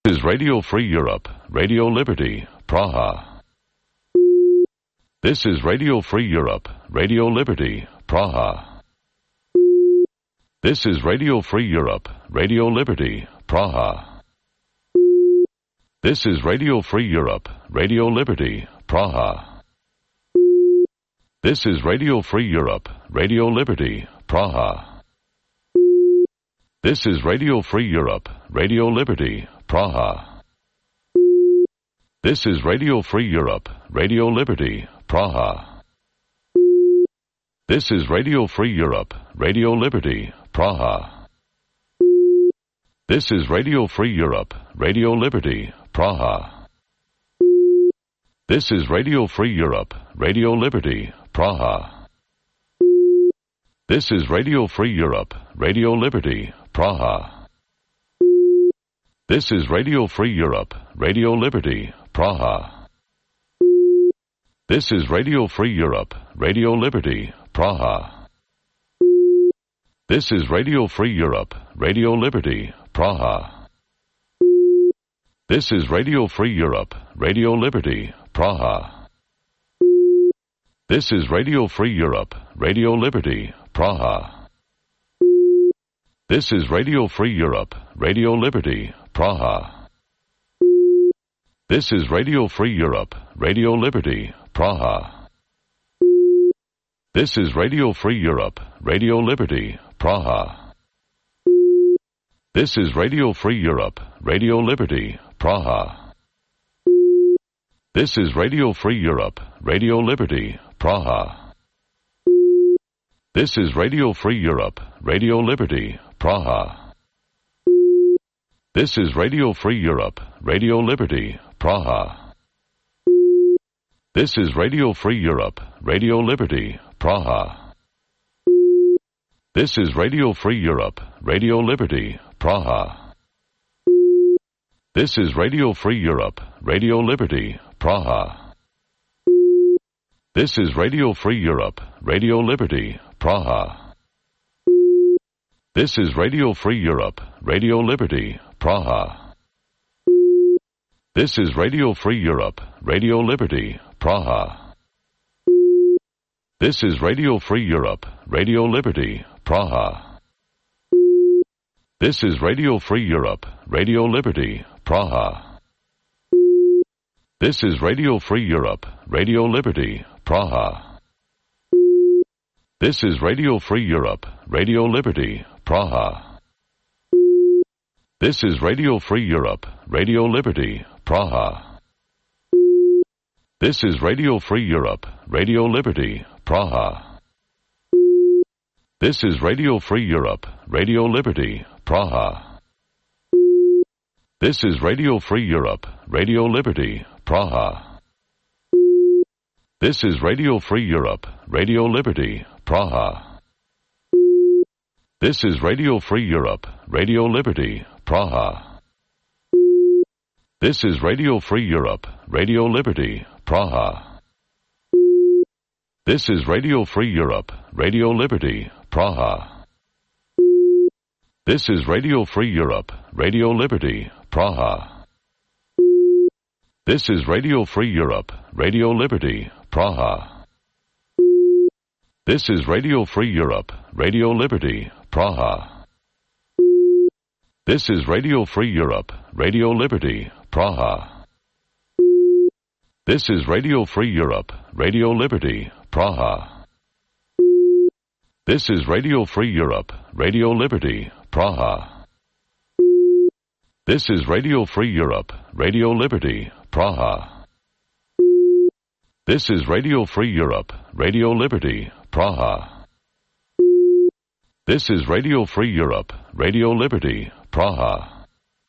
is Radio Free Europe, Radio Liberty, Praha. This is Radio Free Europe, Radio Liberty, Praha. This is Radio Free Europe, Radio Liberty, Praha. This is Radio Free Europe, Radio Liberty, Praha. This is Radio Free Europe, Radio Liberty, Praha. This is Radio Free Europe, Radio Liberty, Praha. This is Radio Free Europe, Radio Liberty, Praha. This is Radio Free Europe, Radio Liberty, Praha. This is Radio Free Europe, Radio Liberty, Praha. This is Radio Free Europe, Radio Liberty, Praha. This is Radio Free Europe, Radio Liberty, Praha. This is Radio Free Europe, Radio Liberty, Praha. This is Radio Free Europe, Radio Liberty, Praha. This is Radio Free Europe, Radio Liberty, Praha. This is Radio Free Europe, Radio Liberty, Praha. This is Radio Free Europe, Radio Liberty, Praha. This is Radio Free Europe, Radio Liberty, Praha. This is Radio Free Europe, Radio Liberty, Praha. This is Radio Free Europe, Radio Liberty, Praha. This is Radio Free Europe, Radio Liberty, Praha. This is Radio Free Europe, Radio Liberty, Praha. This is Radio Free Europe, Radio Liberty, Praha. This is Radio Free Europe, Radio Liberty, Praha. This is Radio Free Europe, Radio Liberty, Praha. This is Radio Free Europe, Radio Liberty, Praha. This is Radio Free Europe, Radio Liberty, Praha. This is Radio Free Europe, Radio Liberty, Praha. This is Radio Free Europe, Radio Liberty, Praha. This is Radio Free Europe, Radio Liberty, Praha. This is Radio Free Europe, Radio Liberty, Praha. This is Radio Free Europe, Radio Liberty, Praha. This is Radio Free Europe, Radio Liberty, Praha. This is Radio Free Europe, Radio Liberty, Praha. This is Radio Free Europe, Radio Liberty, Praha. This is Radio Free Europe, Radio Liberty, Praha. This is Radio Free Europe, Radio Liberty, Praha. This is Radio Free Europe, Radio Liberty, Praha. This is Radio Free Europe, Radio Liberty, Praha. This is Radio Free Europe, Radio Liberty, Praha. This is Radio Free Europe, Radio Liberty, Praha. This is Radio Free Europe, Radio Liberty, Praha. This is Radio Free Europe, Radio Liberty, Praha. This is Radio Free Europe, Radio Liberty, Praha. This is Radio Free Europe, Radio Liberty, Praha. This is Radio Free Europe, Radio Liberty, Praha. This is Radio Free Europe, Radio Liberty, Praha. This is Radio Free Europe, Radio Liberty, Praha. This is Radio Free Europe, Radio Liberty, Praha. This is Radio Free Europe, Radio Liberty, Praha. This is Radio Free Europe, Radio Liberty, Praha.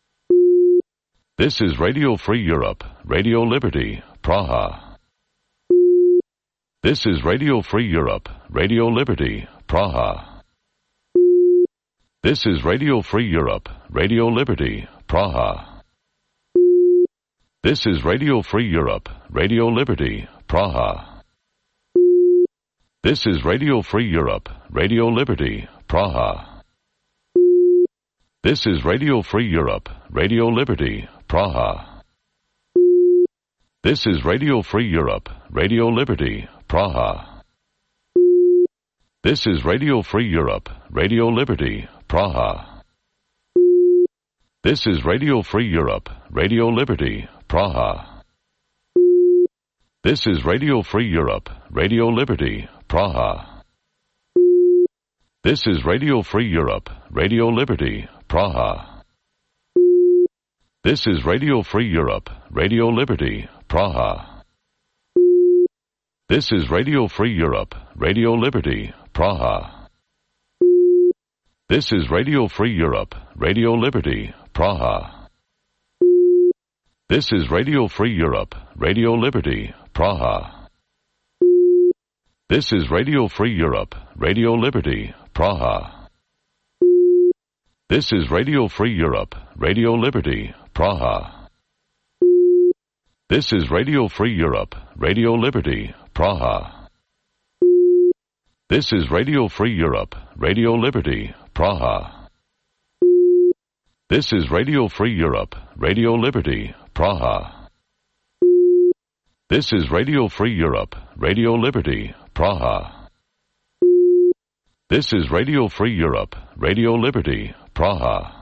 This is Radio Free Europe, Radio Liberty, Praha. This is Radio Free Europe, Radio Liberty, Praha. This is Radio Free Europe, Radio Liberty, Praha. This is Radio Free Europe, Radio Liberty, Praha. This is Radio Free Europe, Radio Liberty, Praha. This is Radio Free Europe, Radio Liberty, Praha. This is Radio Free Europe, Radio Liberty, Praha. This is Radio Free Europe, Radio Liberty, Praha. This is Radio Free Europe, Radio Liberty, Praha. This is Radio Free Europe, Radio Liberty, Praha. This is Radio Free Europe, Radio Liberty, Praha. This is Radio Free Europe, Radio Liberty, Praha. This is Radio Free Europe, Radio Liberty, Praha. This is Radio Free Europe, Radio Liberty, Praha. This is Radio Free Europe, Radio Liberty, Praha. This is Radio Free Europe, Radio Liberty, Praha. This is Radio Free Europe, Radio Liberty, Praha. This is Radio Free Europe, Radio Liberty, Praha. This is Radio Free Europe, Radio Liberty, Praha. This is Radio Free Europe, Radio Liberty, Praha. This is Radio Free Europe, Radio Liberty, Praha. This is Radio Free Europe, Radio Liberty, Praha.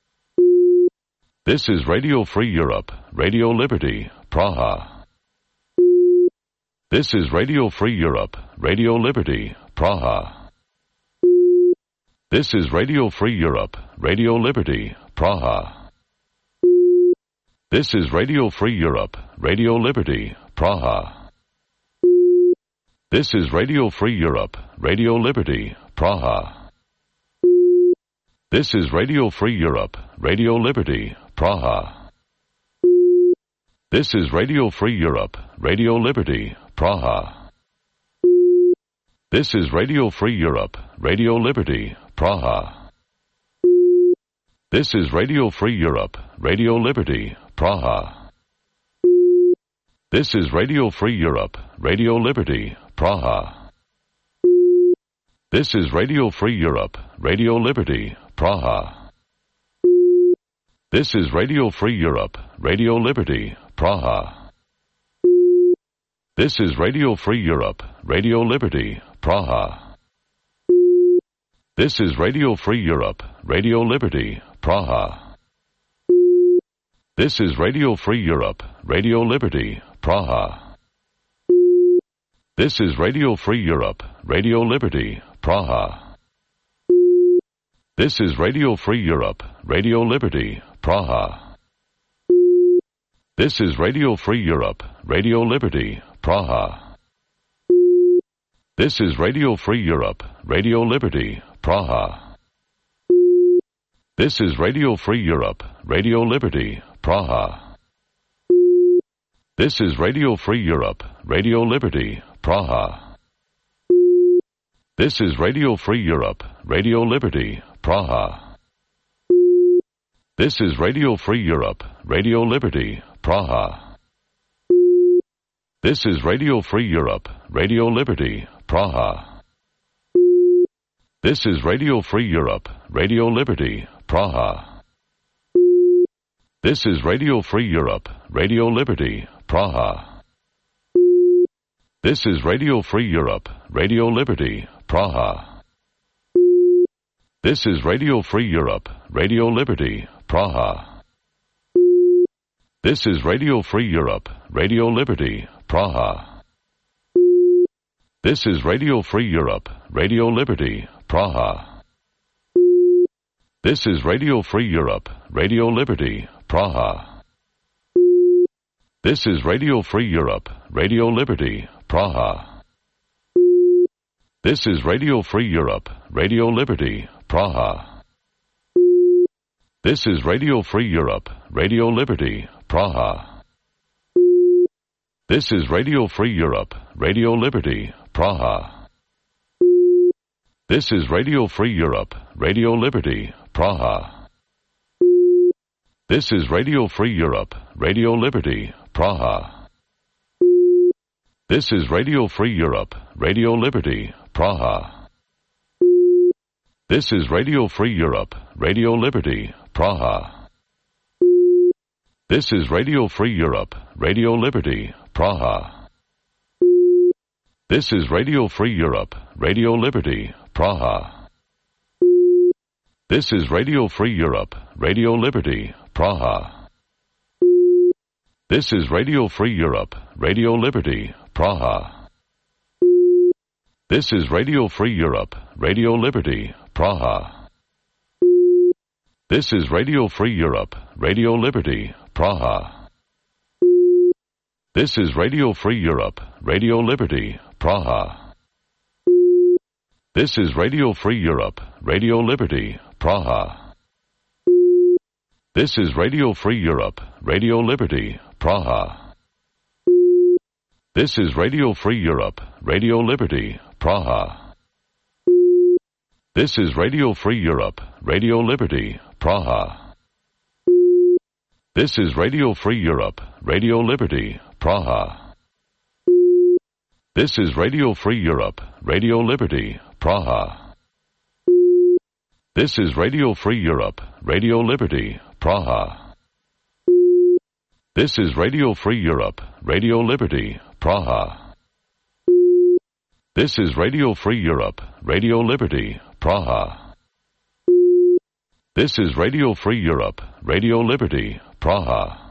This is Radio Free Europe, Radio Liberty, Praha. This is Radio Free Europe, Radio Liberty, Praha. This is Radio Free Europe, Radio Liberty, Praha. This is Radio Free Europe, Radio Liberty, Praha. This is Radio Free Europe, Radio Liberty, Praha. This is Radio Free Europe, Radio Liberty, Praha. This is Radio Free Europe, Radio Liberty, Praha. This is Radio Free Europe, Radio Liberty, Praha. This is Radio Free Europe, Radio Liberty, Praha. This is Radio Free Europe, Radio Liberty, Praha. This is Radio Free Europe, Radio Liberty, Praha. This is Radio Free Europe, Radio Liberty, Praha. This is Radio Free Europe, Radio Liberty, Praha. This is Radio Free Europe, Radio Liberty, Praha. This is Radio Free Europe, Radio Liberty, Praha. This is Radio Free Europe, Radio Liberty, Praha. This is Radio Free Europe, Radio Liberty, Praha. This is Radio Free Europe, Radio Liberty, Praha. This is Radio Free Europe, Radio Liberty, Praha. This is Radio Free Europe, Radio Liberty, Praha. This is Radio Free Europe, Radio Liberty, Praha. This is Radio Free Europe, Radio Liberty, Praha. This is Radio Free Europe, Radio Liberty, Praha. This is Radio Free Europe, Radio Liberty, Praha. This is Radio Free Europe, Radio Liberty, Praha. This is Radio Free Europe, Radio Liberty, Praha. This is Radio Free Europe, Radio Liberty, Praha. This is Radio Free Europe, Radio Liberty, Praha. This is Radio Free Europe, Radio Liberty, Praha. This is Radio Free Europe, Radio Liberty, Praha. This is Radio Free Europe, Radio Liberty, Praha. This is Radio Free Europe, Radio Liberty, Praha. This is Radio Free Europe, Radio Liberty, Praha. This is Radio Free Europe, Radio Liberty, Praha. This is Radio Free Europe, Radio Liberty, Praha. This is Radio Free Europe, Radio Liberty, Praha. This is Radio Free Europe, Radio Liberty, Praha. This is Radio Free Europe, Radio Liberty, Praha. This is Radio Free Europe, Radio Liberty, Praha. This is Radio Free Europe, Radio Liberty, Praha. This is Radio Free Europe, Radio Liberty, Praha. This is Radio Free Europe, Radio Liberty, Praha. This is Radio Free Europe, Radio Liberty, Praha. This is Radio Free Europe, Radio Liberty, Praha. This is Radio Free Europe, Radio Liberty, Praha. This is Radio Free Europe, Radio Liberty, Praha. This is Radio Free Europe, Radio Liberty, Praha. This is Radio Free Europe, Radio Liberty, Praha. This is Radio Free Europe, Radio Liberty, Praha. This is Radio Free Europe, Radio Liberty, Praha. This is Radio Free Europe, Radio Liberty, Praha. This is Radio Free Europe, Radio Liberty, Praha. This is Radio Free Europe, Radio Liberty, Praha. This is Radio Free Europe, Radio Liberty, Praha. This is Radio Free Europe, Radio Liberty, Praha. This is Radio Free Europe, Radio Liberty, Praha.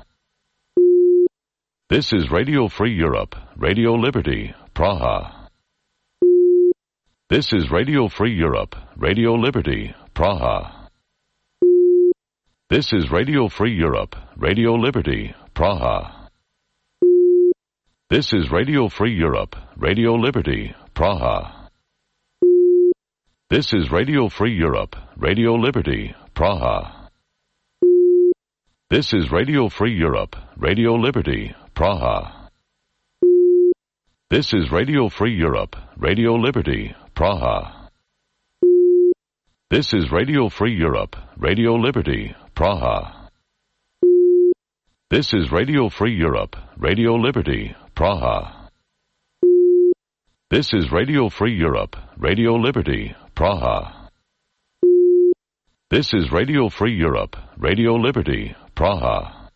This is Radio Free Europe, Radio Liberty, Praha. This is Radio Free Europe, Radio Liberty, Praha. This is Radio Free Europe, Radio Liberty, Praha. This is Radio Free Europe, Radio Liberty, Praha. This is Radio Free Europe, Radio Liberty, Praha. This is Radio Free Europe, Radio Liberty, Praha. This is Radio Free Europe, Radio Liberty, Praha. This is Radio Free Europe, Radio Liberty, Praha. This is Radio Free Europe, Radio Liberty, Praha. This is Radio Free Europe, Radio Liberty, Praha. This is Radio Free Europe, Radio Liberty, Praha.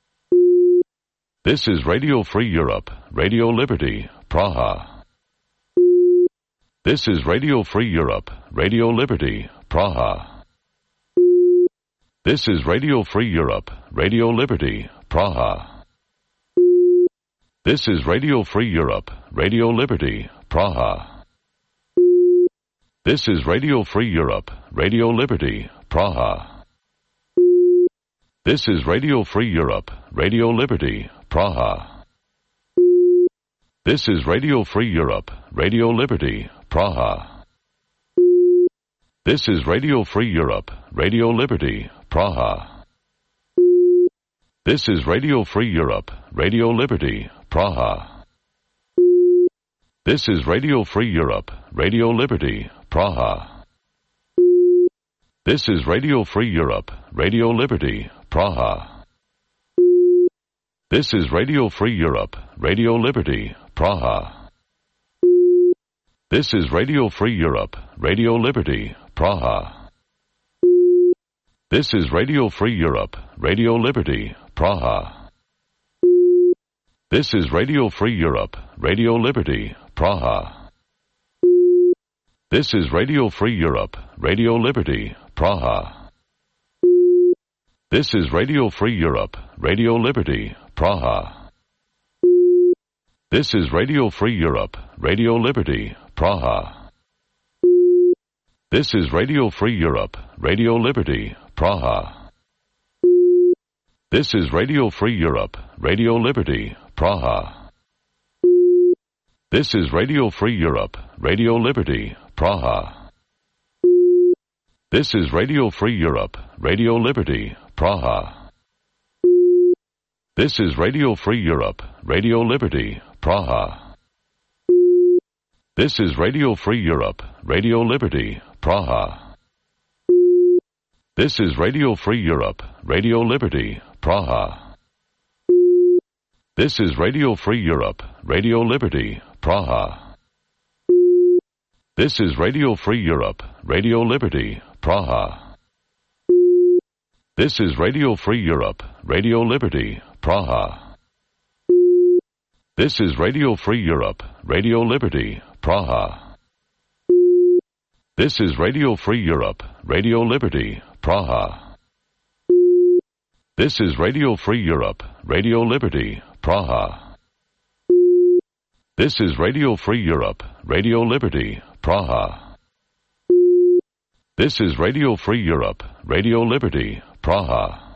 This is Radio Free Europe, Radio Liberty, Praha. This is Radio Free Europe, Radio Liberty, Praha. This is Radio Free Europe, Radio Liberty, Praha. This is Radio Free Europe, Radio Liberty, Praha. This is Radio Free Europe, Radio Liberty, Praha. This is Radio Free Europe, Radio Liberty, Praha. This is Radio Free Europe, Radio Liberty, Praha. This is Radio Free Europe, Radio Liberty, Praha. This is Radio Free Europe, Radio Liberty, Praha. This is Radio Free Europe, Radio Liberty, Praha. This is Radio Free Europe, Radio Liberty, Praha. This is Radio Free Europe, Radio Liberty, Praha. This is Radio Free Europe, Radio Liberty, Praha. This is Radio Free Europe, Radio Liberty, Praha. This is Radio Free Europe, Radio Liberty, Praha. This is Radio Free Europe, Radio Liberty, Praha. This is Radio Free Europe, Radio Liberty, Praha. This is Radio Free Europe, Radio Liberty, Praha. This is Radio Free Europe, Radio Liberty, Praha. This is Radio Free Europe, Radio Liberty, Praha. This is Radio Free Europe, Radio Liberty, Praha. This is Radio Free Europe, Radio Liberty, Praha. This is Radio Free Europe, Radio Liberty, Praha. This is Radio Free Europe, Radio Liberty, Praha. This is Radio Free Europe, Radio Liberty, Praha. This is Radio Free Europe, Radio Liberty, Praha. This is Radio Free Europe, Radio Liberty, Praha. This is Radio Free Europe, Radio Liberty, Praha. This is Radio Free Europe, Radio Liberty, Praha. This is Radio Free Europe, Radio Liberty, Praha. This is Radio Free Europe, Radio Liberty, Praha. This is Radio Free Europe, Radio Liberty, Praha. This is Radio Free Europe, Radio Liberty, Praha.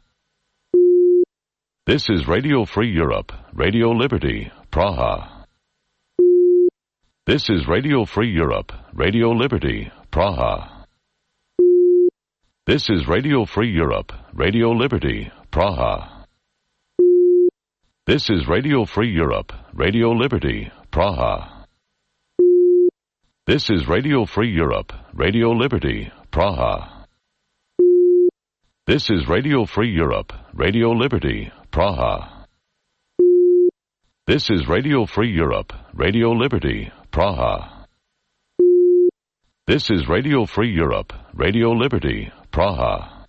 This is Radio Free Europe, Radio Liberty, Praha. This is Radio Free Europe, Radio Liberty, Praha. This is Radio Free Europe, Radio Liberty, Praha. This is Radio Free Europe, Radio Liberty, Praha. This is Radio Free Europe, Radio Liberty, Praha. This is Radio Free Europe, Radio Liberty, Praha. This is Radio Free Europe, Radio Liberty, Praha. This is Radio Free Europe, Radio Liberty, Praha.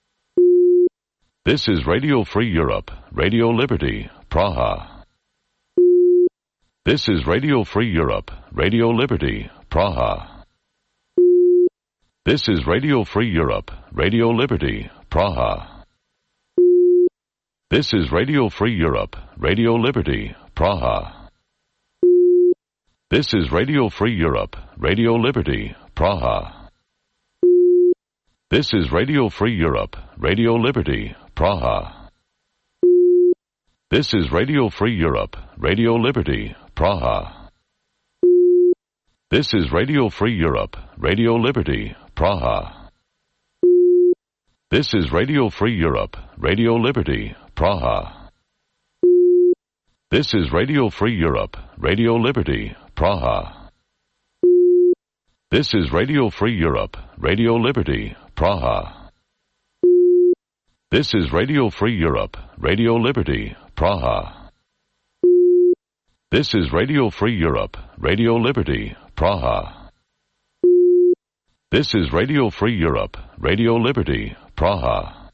This is Radio Free Europe, Radio Liberty, Praha. This is Radio Free Europe, Radio Liberty, Praha. This is Radio Free Europe, Radio Liberty, Praha. This is Radio Free Europe, Radio Liberty, Praha. This is Radio Free Europe, Radio Liberty, Praha. This is Radio Free Europe, Radio Liberty, Praha. This is Radio Free Europe, Radio Liberty, Praha. This is Radio Free Europe, Radio Liberty, Praha. This is Radio Free Europe, Radio Liberty, Praha. This is Radio Free Europe, Radio Liberty, Praha. This is Radio Free Europe, Radio Liberty, Praha. This is Radio Free Europe, Radio Liberty, Praha. This is Radio Free Europe, Radio Liberty, Praha. This is Radio Free Europe, Radio Liberty, Praha.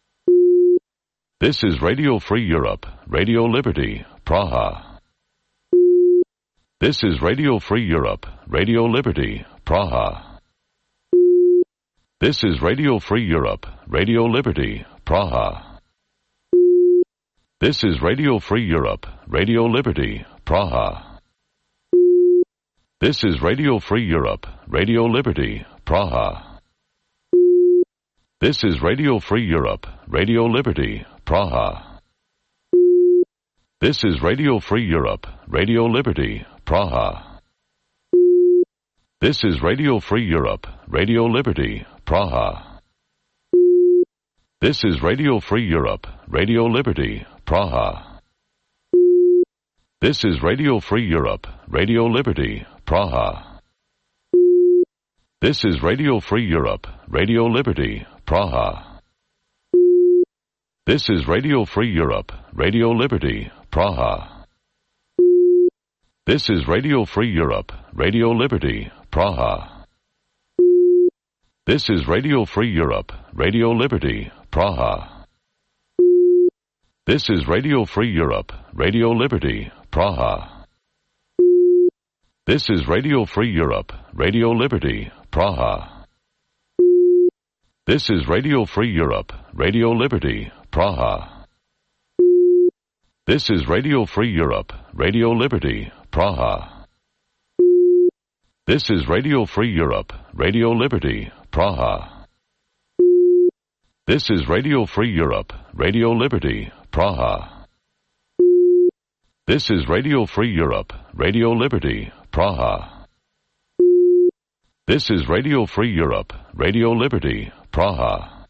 This is Radio Free Europe, Radio Liberty, Praha. This is Radio Free Europe, Radio Liberty, Praha. This is Radio Free Europe, Radio Liberty, Praha. This is Radio Free Europe, Radio Liberty, Praha. This is Radio Free Europe, Radio Liberty, Praha. This is Radio Free Europe, Radio Liberty, Praha. This is Radio Free Europe, Radio Liberty, Praha. This is Radio Free Europe, Radio Liberty, Praha. This is Radio Free Europe, Radio Liberty, Praha. This is Radio Free Europe, Radio Liberty, Praha. This is Radio Free Europe, Radio Liberty, Praha. This is Radio Free Europe, Radio Liberty, Praha. This is Radio Free Europe, Radio Liberty, Praha. This is Radio Free Europe, Radio Liberty, Praha. This is Radio Free Europe, Radio Liberty, Praha. This is Radio Free Europe, Radio Liberty, Praha. This is Radio Free Europe, Radio Liberty, Praha. This is Radio Free Europe, Radio Liberty, Praha. This is Radio Free Europe, Radio Liberty, Praha. This is Radio Free Europe, Radio Liberty, Praha. This is Radio Free Europe, Radio Liberty, Praha. This is Radio Free Europe, Radio Liberty, Praha.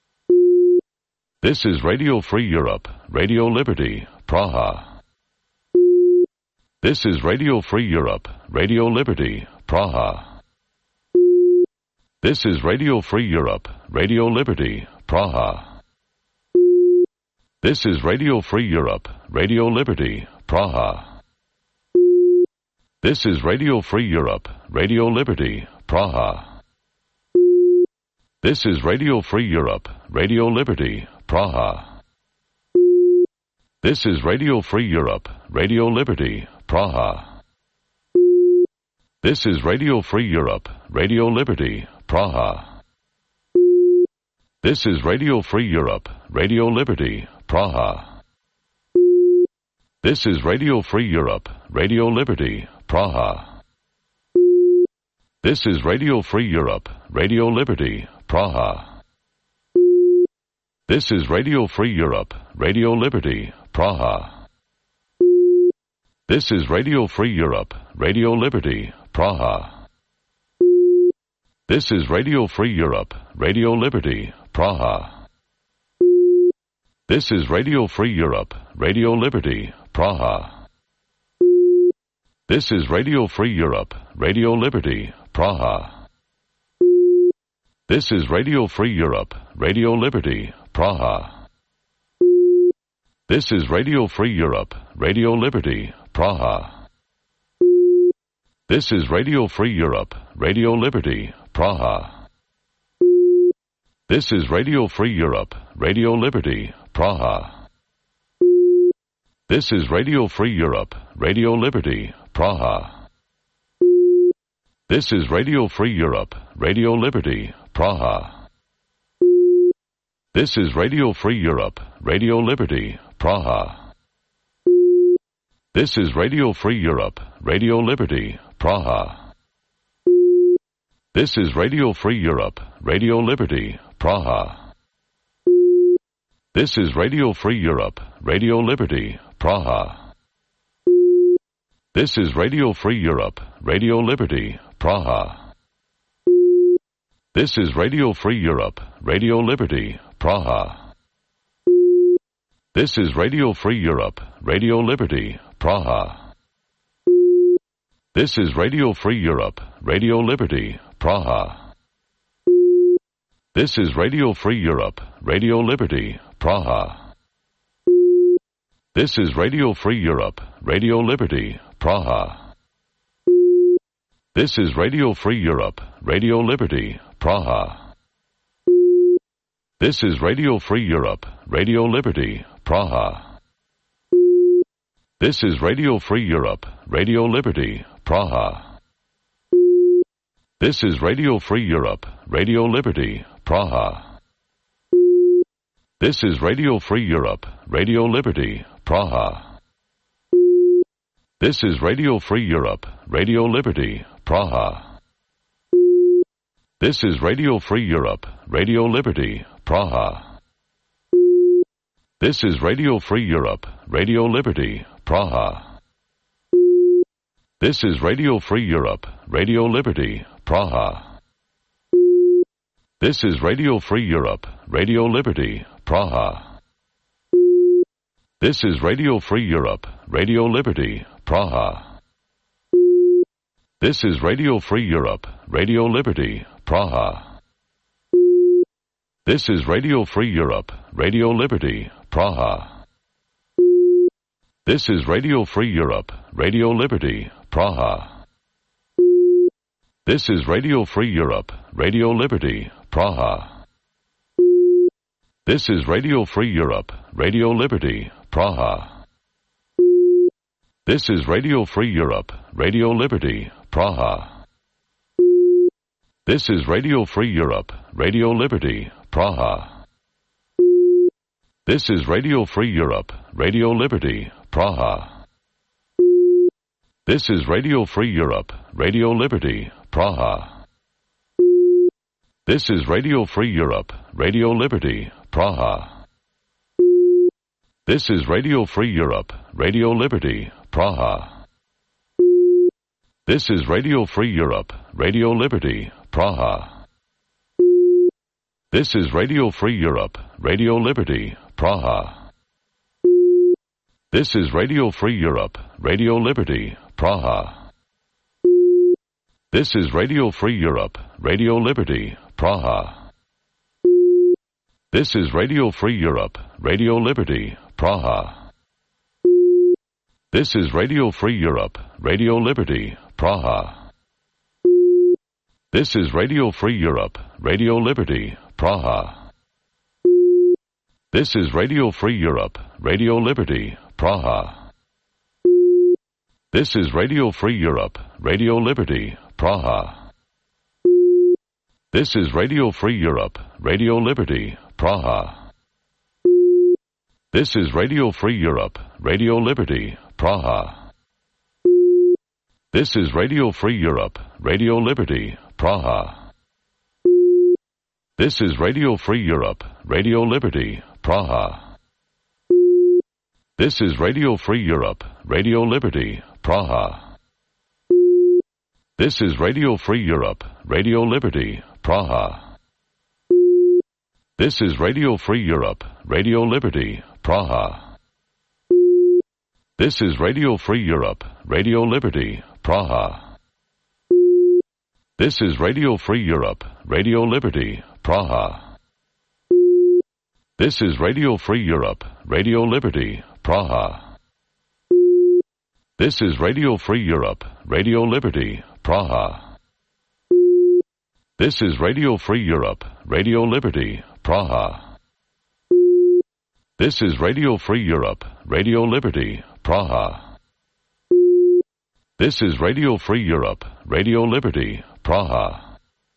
This is Radio Free Europe, Radio Liberty, Praha. This is Radio Free Europe, Radio Liberty, Praha. This is Radio Free Europe, Radio Liberty, Praha. This is Radio Free Europe, Radio Liberty, Praha. This is Radio Free Europe, Radio Liberty, Praha. This is Radio Free Europe, Radio Liberty, Praha. This is Radio Free Europe, Radio Liberty, Praha. This is Radio Free Europe, Radio Liberty, Praha. This is Radio Free Europe, Radio Liberty, Praha. This is Radio Free Europe, Radio Liberty, Praha. This is Radio Free Europe, Radio Liberty, Praha. This is Radio Free Europe, Radio Liberty, Praha. This is Radio Free Europe, Radio Liberty, Praha. This is Radio Free Europe, Radio Liberty, Praha. This is Radio Free Europe, Radio Liberty, Praha. This is Radio Free Europe, Radio Liberty, Praha. This is Radio Free Europe, Radio Liberty, Praha. This is Radio Free Europe, Radio Liberty, Praha. This is Radio Free Europe, Radio Liberty, Praha. This is Radio Free Europe, Radio Liberty, Praha. This is Radio Free Europe, Radio Liberty, Praha. This is Radio Free Europe, Radio Liberty, Praha. This is Radio Free Europe, Radio Liberty, Praha. This is Radio Free Europe, Radio Liberty, Praha. This is Radio Free Europe, Radio Liberty, Praha. This is Radio Free Europe, Radio Liberty, Praha. This is Radio Free Europe, Radio Liberty, Praha. This is Radio Free Europe, Radio Liberty, Praha. This is Radio Free Europe, Radio Liberty, Praha. This is Radio Free Europe, Radio Liberty, Praha. This is Radio Free Europe, Radio Liberty, Praha. This is Radio Free Europe, Radio Liberty, Praha. This is Radio Free Europe, Radio Liberty, Praha. This is Radio Free Europe, Radio Liberty, Praha. This is Radio Free Europe, Radio Liberty, Praha. This is Radio Free Europe, Radio Liberty, Praha. This is Radio Free Europe, Radio Liberty, Praha. This is Radio Free Europe, Radio Liberty, Praha. This is Radio Free Europe, Radio Liberty, Praha. This is Radio Free Europe, Radio Liberty, Praha. This is Radio Free Europe, Radio Liberty, Praha. This is Radio Free Europe, Radio Liberty, Praha. This is Radio Free Europe, Radio Liberty, Praha. This is Radio Free Europe, Radio Liberty, Praha. This is Radio Free Europe, Radio Liberty, Praha. This is Radio Free Europe, Radio Liberty, Praha. This is Radio Free Europe, Radio Liberty, Praha. This is Radio Free Europe, Radio Liberty, Praha. This is Radio Free Europe, Radio Liberty, Praha. This is Radio Free Europe, Radio Liberty, Praha. This is Radio Free Europe, Radio Liberty, Praha. This is Radio Free Europe, Radio Liberty, Praha. This is Radio Free Europe, Radio Liberty, Praha. This is Radio Free Europe, Radio Liberty, Praha. This is Radio Free Europe, Radio Liberty, Praha. This is Radio Free Europe, Radio Liberty, Praha. This is Radio Free Europe, Radio Liberty, Praha. This is Radio Free Europe, Radio Liberty, Praha. This is Radio Free Europe, Radio Liberty, Praha. This is Radio Free Europe, Radio Liberty, Praha. This is Radio Free Europe, Radio Liberty, Praha. This is Radio Free Europe, Radio Liberty, Praha. This is Radio Free Europe, Radio Liberty, Praha. This is Radio Free Europe, Radio Liberty, Praha. This is Radio Free Europe, Radio Liberty, Praha. This is Radio Free Europe, Radio Liberty, Praha. This is Radio Free Europe, Radio Liberty, Praha. This is Radio Free Europe, Radio Liberty, Praha. This is Radio Free Europe, Radio Liberty, Praha. This is Radio Free Europe, Radio Liberty, Praha. This is Radio Free Europe, Radio Liberty, Praha. This is Radio Free Europe, Radio Liberty, Praha. This is Radio Free Europe, Radio Liberty, Praha. This is Radio Free Europe, Radio Liberty, Praha. This is Radio Free Europe, Radio Liberty, Praha. This is Radio Free Europe, Radio Liberty, Praha. This is Radio Free Europe, Radio Liberty, Praha.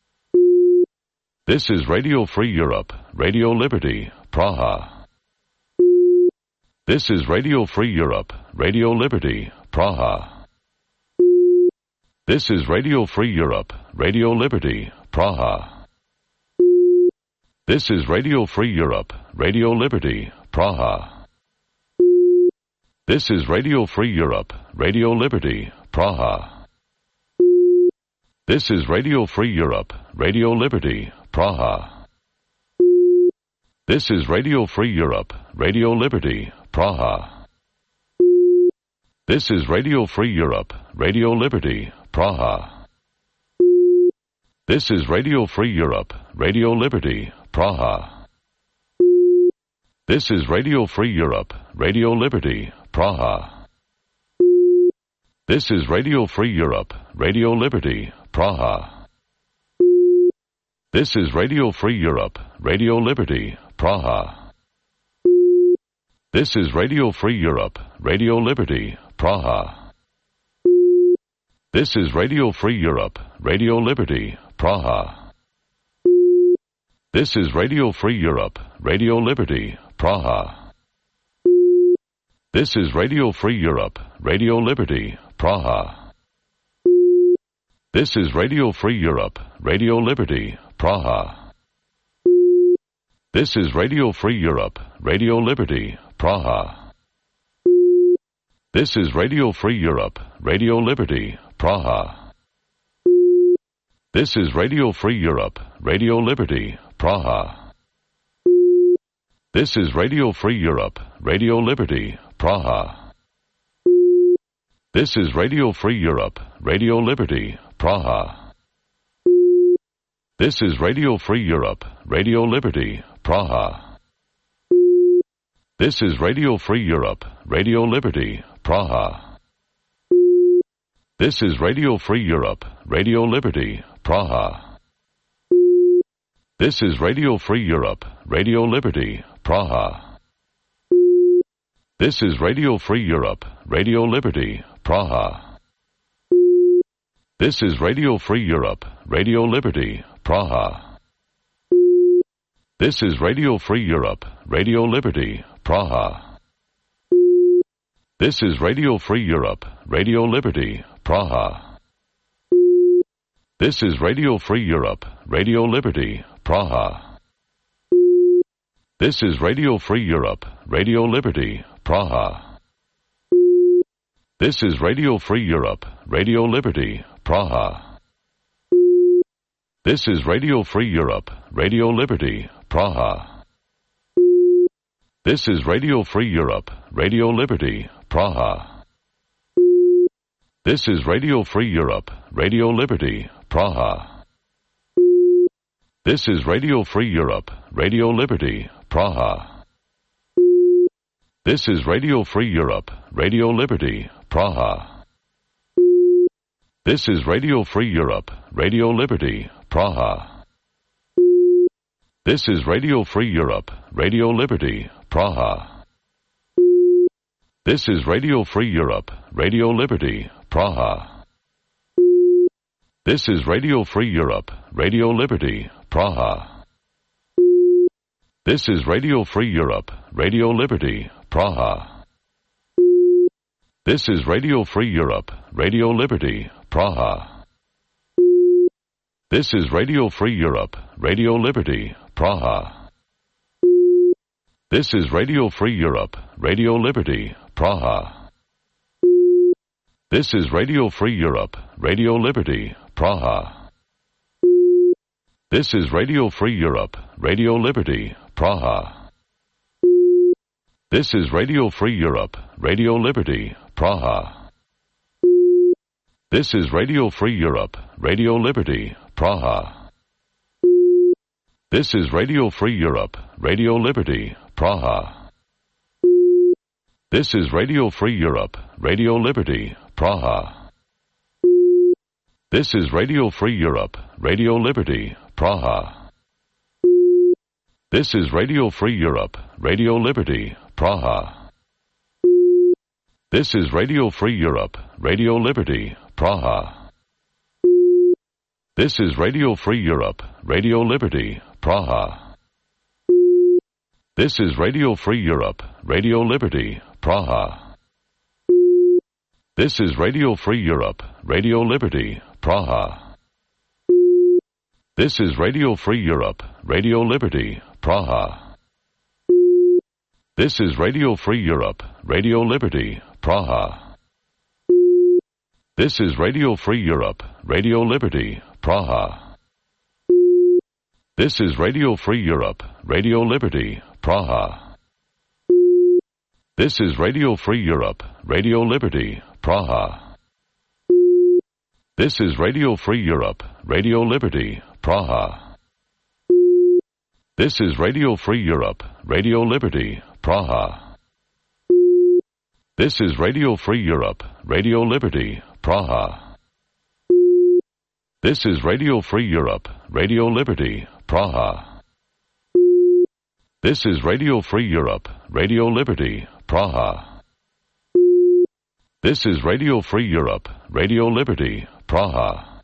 This is Radio Free Europe, Radio Liberty, Praha. This is Radio Free Europe, Radio Liberty, Praha. This is Radio Free Europe, Radio Liberty, Praha. This is Radio Free Europe, Radio Liberty, Praha. This is Radio Free Europe, Radio Liberty, Praha. This is Radio Free Europe, Radio Liberty, Praha. This is Radio Free Europe, Radio Liberty, Praha. This is Radio Free Europe, Radio Liberty, Praha. This is Radio Free Europe, Radio Liberty, Praha. This is Radio Free Europe, Radio Liberty, Praha. This is Radio Free Europe, Radio Liberty, Praha. This is Radio Free Europe, Radio Liberty, Praha. This is Radio Free Europe, Radio Liberty, Praha. This is Radio Free Europe, Radio Liberty, Praha. This is Radio Free Europe, Radio Liberty, Praha. This is Radio Free Europe, Radio Liberty, Praha. This is Radio Free Europe, Radio Liberty, Praha. This is Radio Free Europe, Radio Liberty, Praha. This is Radio Free Europe, Radio Liberty, Praha. This is Radio Free Europe, Radio Liberty, Praha. This is Radio Free Europe, Radio Liberty, Praha. This is Radio Free Europe, Radio Liberty, Praha. This is Radio Free Europe, Radio Liberty, Praha. This is Radio Free Europe, Radio Liberty, Praha. This is Radio Free Europe, Radio Liberty, Praha. This is Radio Free Europe, Radio Liberty, Praha. This is Radio Free Europe, Radio Liberty, Praha. This is Radio Free Europe, Radio Liberty, Praha. This is Radio Free Europe, Radio Liberty, Praha. This is Radio Free Europe, Radio Liberty, Praha. This is Radio Free Europe, Radio Liberty, Praha. This is Radio Free Europe, Radio Liberty, Praha. This is Radio Free Europe, Radio Liberty, Praha. This is Radio Free Europe, Radio Liberty, Praha. This is Radio Free Europe, Radio Liberty, Praha. This is Radio Free Europe, Radio Liberty, Praha. This is Radio Free Europe, Radio Liberty, Praha. This is Radio Free Europe, Radio Liberty, Praha. This is Radio Free Europe, Radio Liberty, Praha. This is Radio Free Europe, Radio Liberty, Praha. This is Radio Free Europe, Radio Liberty, Praha. This is Radio Free Europe, Radio Liberty, Praha. This is Radio Free Europe, Radio Liberty, Praha. This is Radio Free Europe, Radio Liberty, Praha. This is Radio Free Europe, Radio Liberty, Praha. This is Radio Free Europe, Radio Liberty, Praha. This is Radio Free Europe, Radio Liberty, Praha. This is Radio Free Europe, Radio Liberty, Praha. This is Radio Free Europe, Radio Liberty, Praha. This is Radio Free Europe, Radio Liberty, Praha. This is Radio Free Europe, Radio Liberty, Praha. This is Radio Free Europe, Radio Liberty, Praha. This is Radio Free Europe, Radio Liberty, Praha. This is Radio Free Europe, Radio Liberty, Praha. This is Radio Free Europe, Radio Liberty, Praha. This is Radio Free Europe, Radio Liberty, Praha. This is Radio Free Europe, Radio Liberty, Praha. This is Radio Free Europe, Radio Liberty, Praha. This is Radio Free Europe, Radio Liberty, Praha. This is Radio Free Europe, Radio Liberty, Praha. This is Radio Free Europe, Radio Liberty, Praha. This is Radio Free Europe, Radio Liberty, Praha. This is Radio Free Europe, Radio Liberty, Praha. This is Radio Free Europe, Radio Liberty, Praha. This is Radio Free Europe, Radio Liberty, Praha. This is Radio Free Europe, Radio Liberty, Praha. This is Radio Free Europe, Radio Liberty, Praha. This is Radio Free Europe, Radio Liberty, Praha. This is Radio Free Europe, Radio Liberty, Praha.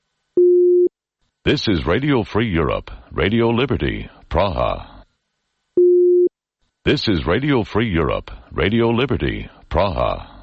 This is Radio Free Europe, Radio Liberty, Praha. This is Radio Free Europe, Radio Liberty, Praha.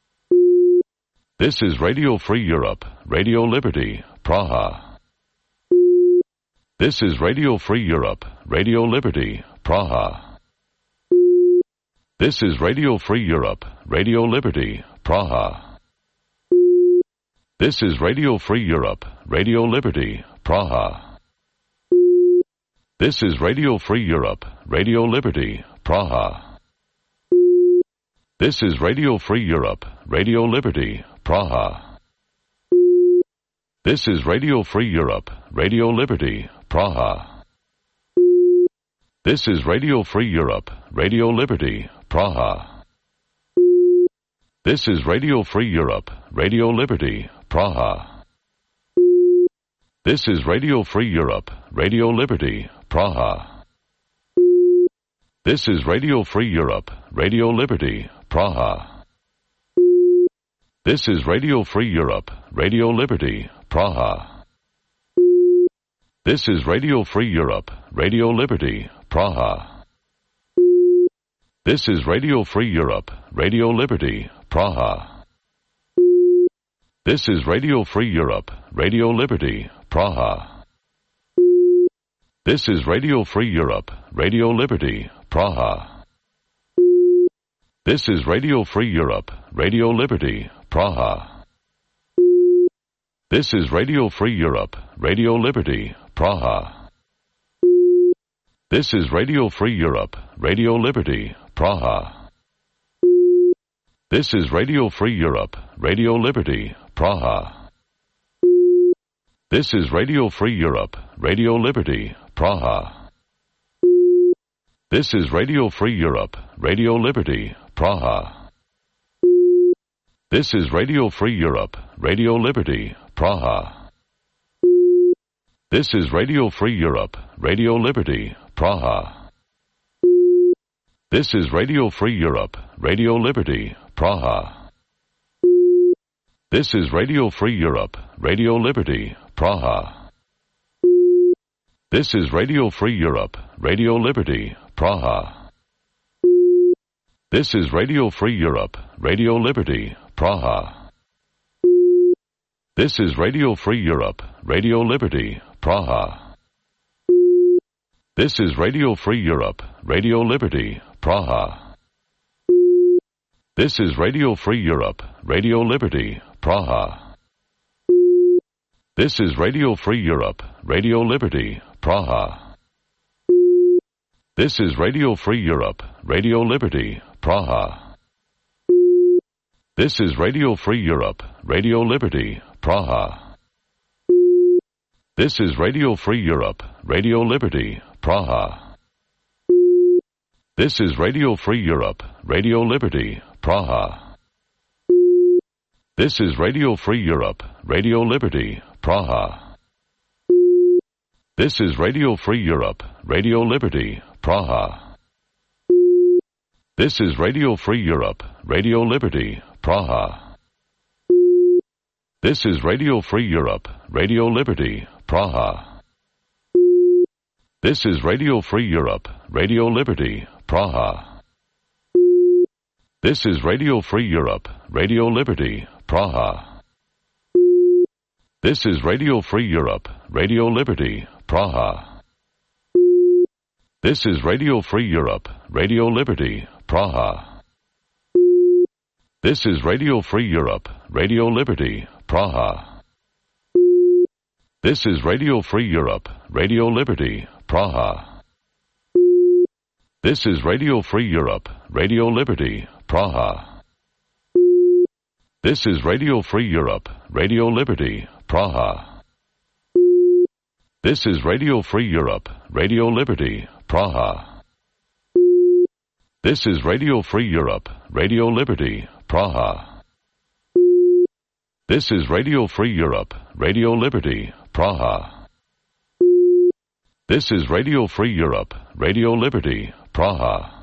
This is Radio Free Europe, Radio Liberty, Praha. This is Radio Free Europe, Radio Liberty, Praha. This is Radio Free Europe, Radio Liberty, Praha. This is Radio Free Europe, Radio Liberty, Praha. This is Radio Free Europe, Radio Liberty, Praha. This is Radio Free Europe, Radio Liberty, Praha. This is Radio Free Europe, Radio Liberty, Praha. This is Radio Free Europe, Radio Liberty, Praha. This is Radio Free Europe, Radio Liberty, Praha. This is Radio Free Europe, Radio Liberty, Praha. This is Radio Free Europe, Radio Liberty, Praha. This is Radio Free Europe, Radio Liberty, Praha. This is Radio Free Europe, Radio Liberty, Praha. This is Radio Free Europe, Radio Liberty, Praha. This is Radio Free Europe, Radio Liberty, Praha. This is Radio Free Europe, Radio Liberty, Praha. This is Radio Free Europe, Radio Liberty, Praha. This is Radio Free Europe, Radio Liberty, Praha. This is Radio Free Europe, Radio Liberty, Praha. This is Radio Free Europe, Radio Liberty, Praha. This is Radio Free Europe, Radio Liberty, Praha. This is Radio Free Europe, Radio Liberty, Praha. This is Radio Free Europe, Radio Liberty, Praha. This is Radio Free Europe, Radio Liberty, Praha. This is Radio Free Europe, Radio Liberty, Praha. This is Radio Free Europe, Radio Liberty, Praha. This is Radio Free Europe, Radio Liberty, Praha. This is Radio Free Europe, Radio Liberty, Praha. This is Radio Free Europe, Radio Liberty, Praha. This is Radio Free Europe, Radio Liberty, Praha. This is Radio Free Europe, Radio Liberty, Praha. This is Radio Free Europe, Radio Liberty, Praha. This is Radio Free Europe, Radio Liberty, Praha. This is Radio Free Europe, Radio Liberty, Praha. This is Radio Free Europe, Radio Liberty, Praha. This is Radio Free Europe, Radio Liberty, Praha. This is Radio Free Europe, Radio Liberty, Praha. This is Radio Free Europe, Radio Liberty, Praha. This is Radio Free Europe, Radio Liberty, Praha. This is Radio Free Europe, Radio Liberty, Praha. This is Radio Free Europe, Radio Liberty, Praha. This is Radio Free Europe, Radio Liberty, Praha. This is Radio Free Europe, Radio Liberty, Praha. This is Radio Free Europe, Radio Liberty, Praha. This is Radio Free Europe, Radio Liberty, Praha. This is Radio Free Europe, Radio Liberty, Praha. This is Radio Free Europe, Radio Liberty, Praha. This is Radio Free Europe, Radio Liberty, Praha. This is Radio Free Europe, Radio Liberty, Praha. This is Radio Free Europe, Radio Liberty, Praha. This is Radio Free Europe, Radio Liberty, Praha. This is Radio Free Europe, Radio Liberty, Praha.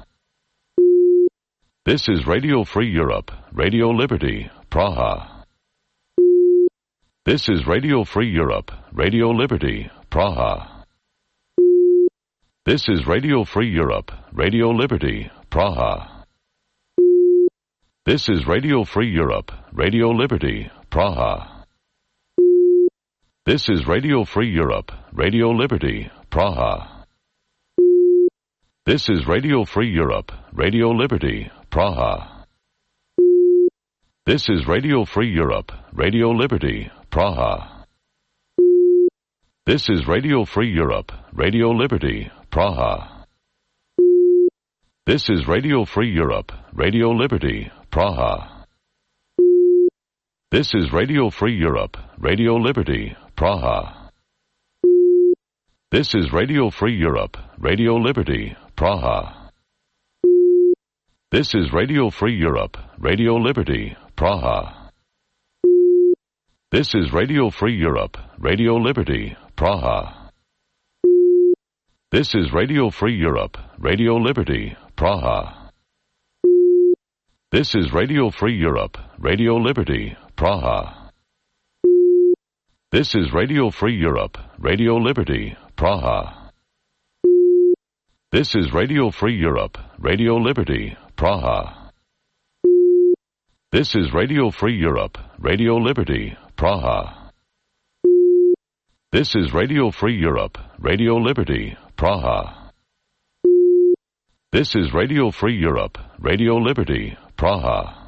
This is Radio Free Europe, Radio Liberty, Praha. This is Radio Free Europe, Radio Liberty, Praha. This is Radio Free Europe, Radio Liberty, Praha. This is Radio Free Europe, Radio Liberty, Praha. This is Radio Free Europe, Radio Liberty, Praha. This is Radio Free Europe, Radio Liberty, Praha. This is Radio Free Europe, Radio Liberty, Praha. This is Radio Free Europe, Radio Liberty, Praha. This is Radio Free Europe, Radio Liberty, Praha. This is Radio Free Europe, Radio Liberty, Praha. This is Radio Free Europe, Radio Liberty, Praha. This is Radio Free Europe, Radio Liberty, Praha. This is Radio Free Europe, Radio Liberty, Praha. This is Radio Free Europe, Radio Liberty, Praha. This is Radio Free Europe, Radio Liberty, Praha. This is Radio Free Europe, Radio Liberty, Praha. This is Radio Free Europe, Radio Liberty, Praha. This is Radio Free Europe, Radio Liberty, Praha. This is Radio Free Europe, Radio Liberty, Praha. This is Radio Free Europe, Radio Liberty, Praha.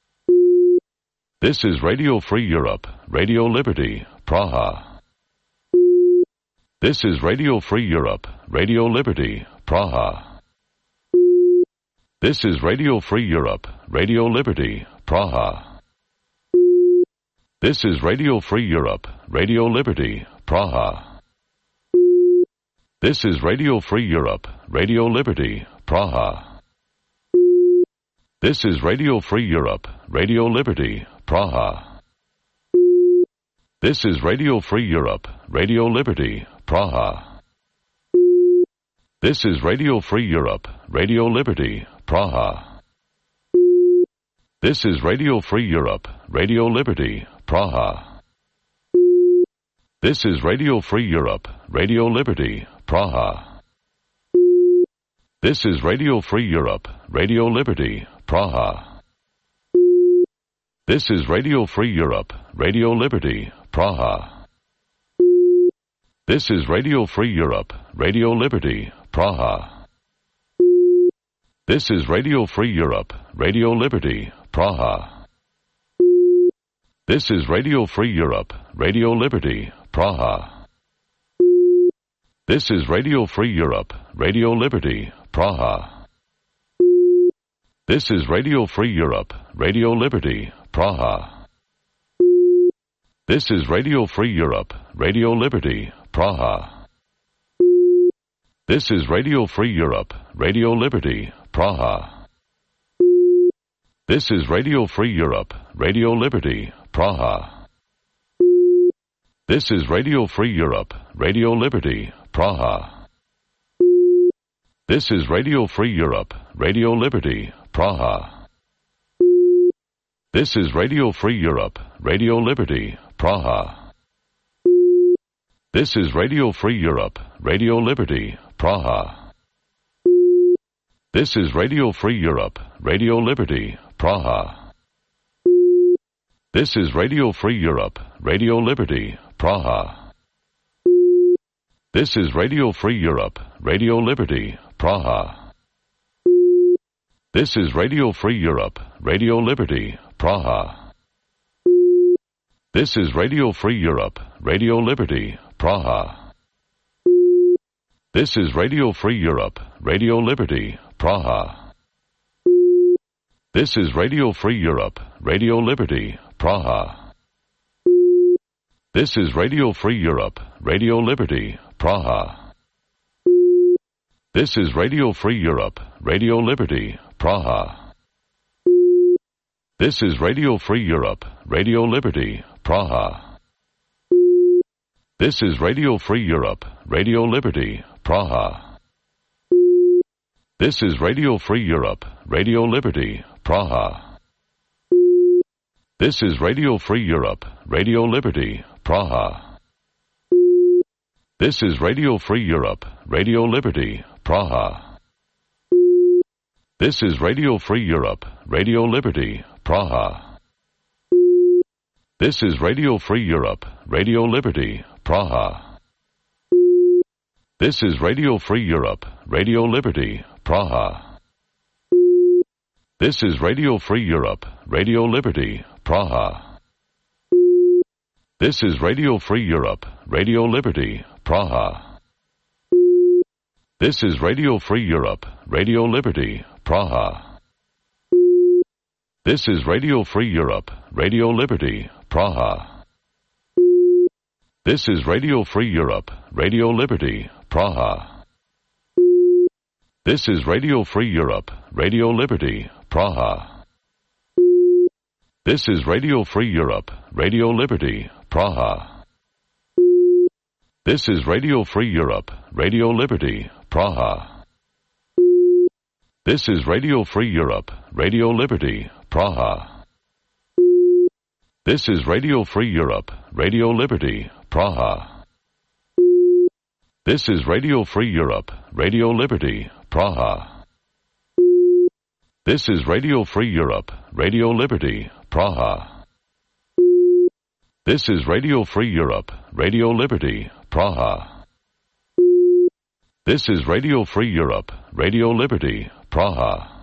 This is Radio Free Europe, Radio Liberty, Praha. This is Radio Free Europe, Radio Liberty, Praha. This is Radio Free Europe, Radio Liberty, Praha. This is Radio Free Europe, Radio Liberty, Praha. This is Radio Free Europe, Radio Liberty, Praha. This is Radio Free Europe, Radio Liberty, Praha. This is Radio Free Europe, Radio Liberty, Praha. This is Radio Free Europe, Radio Liberty, Praha. This is Radio Free Europe, Radio Liberty, Praha. This is Radio Free Europe, Radio Liberty, Praha. This is Radio Free Europe, Radio Liberty, Praha. This is Radio Free Europe, Radio Liberty, Praha. This is Radio Free Europe, Radio Liberty, Praha. This is Radio Free Europe, Radio Liberty, Praha. This is Radio Free Europe, Radio Liberty, Praha. This is Radio Free Europe, Radio Liberty, Praha. This is Radio Free Europe, Radio Liberty, Praha. This is Radio Free Europe, Radio Liberty, Praha. This is Radio Free Europe, Radio Liberty, Praha. This is Radio Free Europe, Radio Liberty, Praha. This is Radio Free Europe, Radio Liberty, Praha. This is Radio Free Europe, Radio Liberty, Praha. This is Radio Free Europe, Radio Liberty, Praha. This is Radio Free Europe, Radio Liberty, Praha. This is Radio Free Europe, Radio Liberty, Praha. This is Radio Free Europe, Radio Liberty, Praha. This is Radio Free Europe, Radio Liberty, Praha. This is Radio Free Europe, Radio Liberty, Praha. This is Radio Free Europe, Radio Liberty, Praha. This is Radio Free Europe, Radio Liberty, Praha. This is Radio Free Europe, Radio Liberty, Praha. This is Radio Free Europe, Radio Liberty, Praha. This is Radio Free Europe, Radio Liberty, Praha. This is Radio Free Europe, Radio Liberty, Praha. This is Radio Free Europe, Radio Liberty, Praha. This is Radio Free Europe, Radio Liberty, Praha. This is Radio Free Europe, Radio Liberty, Praha. This is Radio Free Europe, Radio Liberty, Praha. This is Radio Free Europe, Radio Liberty, Praha. This is Radio Free Europe, Radio Liberty, Praha. This is Radio Free Europe, Radio Liberty, Praha. This is Radio Free Europe, Radio Liberty, Praha. This is Radio Free Europe, Radio Liberty, Praha. This is Radio Free Europe, Radio Liberty, Praha. This is Radio Free Europe, Radio Liberty, Praha. This is Radio Free Europe, Radio Liberty, Praha. This is Radio Free Europe, Radio Liberty, Praha. This is Radio Free Europe, Radio Liberty, Praha. This is Radio Free Europe, Radio Liberty, Praha. This is Radio Free Europe, Radio Liberty, Praha. This is Radio Free Europe, Radio Liberty, Praha. This is Radio Free Europe, Radio Liberty, Praha. This is Radio Free Europe, Radio Liberty, Praha. This is Radio Free Europe, Radio Liberty, Praha. This is Radio Free Europe, Radio Liberty, Praha.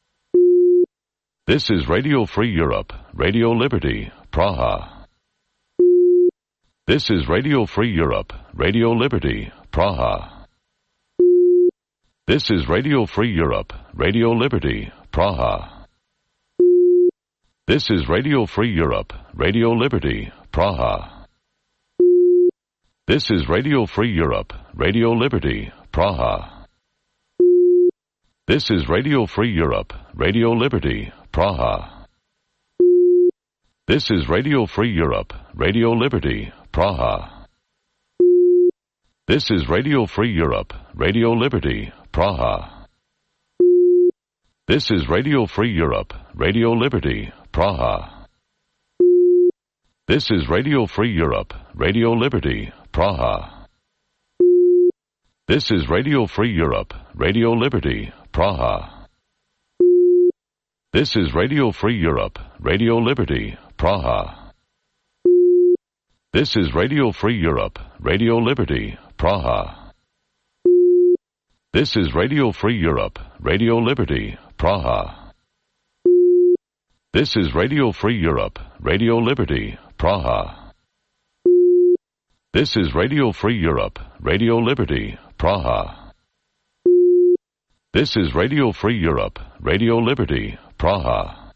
This is Radio Free Europe, Radio Liberty, Praha. This is Radio Free Europe, Radio Liberty, Praha. This is Radio Free Europe, Radio Liberty, Praha. This is Radio Free Europe, Radio Liberty, Praha. This is Radio Free Europe, Radio Liberty, Praha. This is Radio Free Europe, Radio Liberty, Praha. This is Radio Free Europe, Radio Liberty, Praha. This is Radio Free Europe, Radio Liberty, Praha. This is Radio Free Europe, Radio Liberty, Praha. This is Radio Free Europe, Radio Liberty, Praha. This is Radio Free Europe, Radio Liberty, Praha. This is Radio Free Europe, Radio Liberty, Praha. This is Radio Free Europe, Radio Liberty, Praha. This is Radio Free Europe, Radio Liberty, Praha. This is Radio Free Europe, Radio Liberty, Praha. This is Radio Free Europe, Radio Liberty, Praha. This is Radio Free Europe, Radio Liberty, Praha.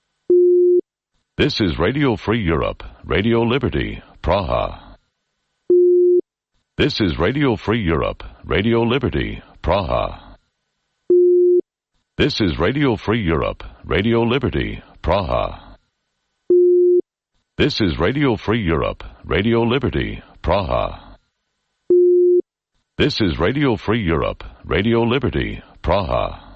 This is Radio Free Europe, Radio Liberty, Praha. This is Radio Free Europe, Radio Liberty, Praha. This is Radio Free Europe, Radio Liberty, Praha. This is Radio Free Europe, Radio Liberty, Praha. This is Radio Free Europe, Radio Liberty, Praha.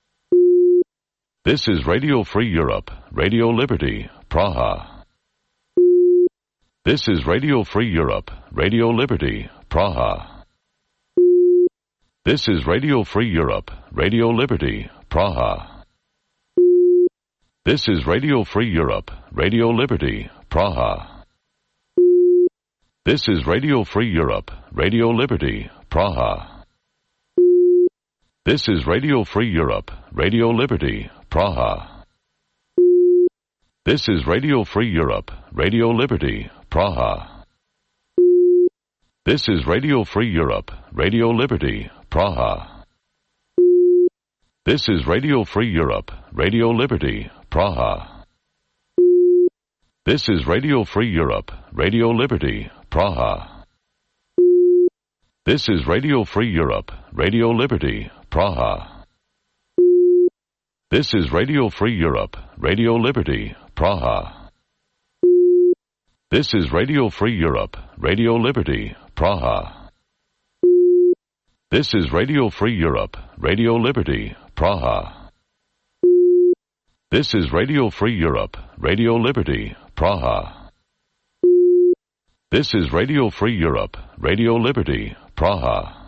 This is Radio Free Europe, Radio Liberty, Praha. This is Radio Free Europe, Radio Liberty, Praha. This is Radio Free Europe, Radio Liberty, Praha. This is Radio Free Europe, Radio Liberty, Praha. This is Radio Free Europe, Radio Liberty, Praha. This is Radio Free Europe, Radio Liberty, Praha. This is Radio Free Europe, Radio Liberty, Praha. This is Radio Free Europe, Radio Liberty, Praha. This is Radio Free Europe, Radio Liberty, Praha. This is Radio Free Europe, Radio Liberty, Praha. This is Radio Free Europe, Radio Liberty, Praha. This is Radio Free Europe, Radio Liberty, Praha. This is Radio Free Europe, Radio Liberty, Praha. This is Radio Free Europe, Radio Liberty, Praha. This is Radio Free Europe, Radio Liberty, Praha. This is Radio Free Europe, Radio Liberty, Praha.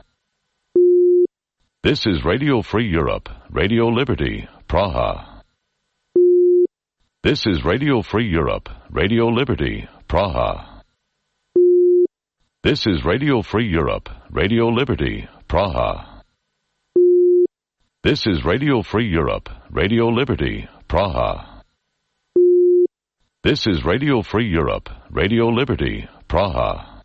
This is Radio Free Europe, Radio Liberty, Praha. This is Radio Free Europe, Radio Liberty, Praha. This is Radio Free Europe, Radio Liberty, Praha. This is Radio Free Europe, Radio Liberty, Praha. This is Radio Free Europe, Radio Liberty, Praha.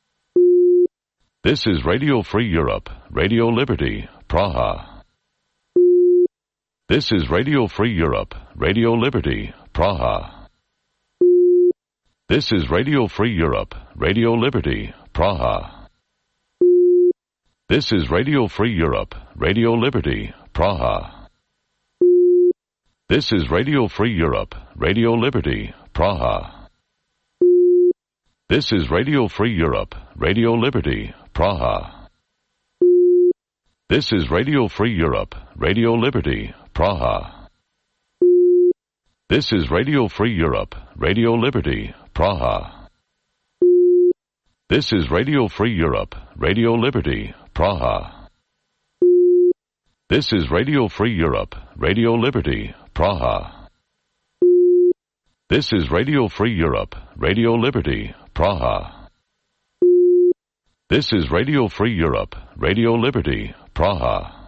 This is Radio Free Europe, Radio Liberty, Praha. This is Radio Free Europe, Radio Liberty, Praha. This is Radio Free Europe, Radio Liberty, Praha. This is Radio Free Europe, Radio Liberty, Praha. This is Radio Free Europe, Radio Liberty, Praha. This is Radio Free Europe, Radio Liberty, Praha. This is Radio Free Europe, Radio Liberty, Praha. This is Radio Free Europe, Radio Liberty, Praha. This is Radio Free Europe, Radio Liberty, Praha. This is Radio Free Europe, Radio Liberty, Praha. This is Radio Free Europe, Radio Liberty, Praha. This is Radio Free Europe, Radio Liberty, Praha.